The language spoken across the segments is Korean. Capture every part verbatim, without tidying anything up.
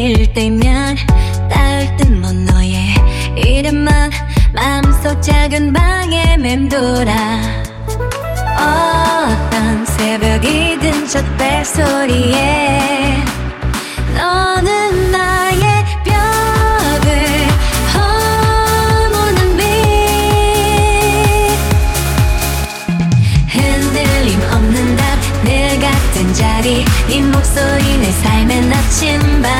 새벽일 때면 닿을 듯 먼 너의 이름만 마음속 작은 방에 맴돌아. 어떤 새벽이든 저 벨소리에 너는 나의 벽을 허무는 빛. 흔들림 없는 답 늘 같은 자리 네 목소리 내 삶의 나침반.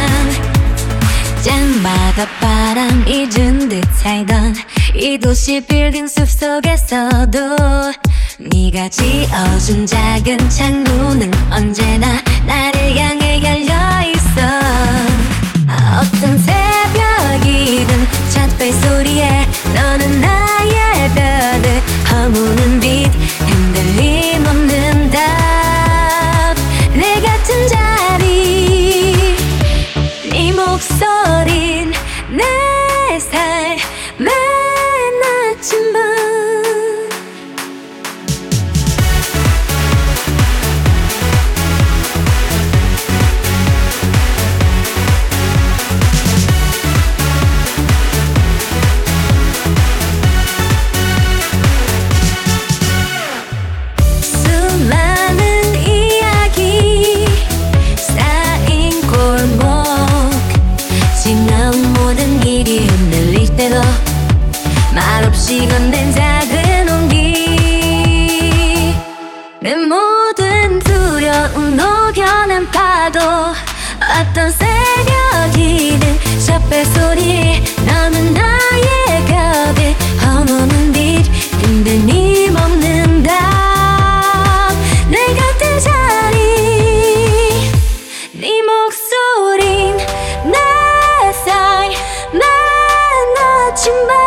짱바닷바람 잊은 듯 살던 이 도시 빌딩 숲속에서도 네가 지어준 작은 창문은 언제나 나를 향해 열려있어. 어떤 새벽이든 첫 벨소리에 너는 나의 벽을 허무는 빛. 흔들림 없는 답 내 같은 자리 네 목소린 내 삶의 나침반. 수많은 이야기 쌓인 골목 지나온 모든 길이 흔들릴 때도 말없이 건넨 작은 온기. 내 모든 두려움 녹여낸 파도. 어떤 새벽이든 저 벨소리 너는 나의 벽을 허무는 빛. 흔들림 없는 답 내 같은 자리 네 목소린 내 삶의 나침반.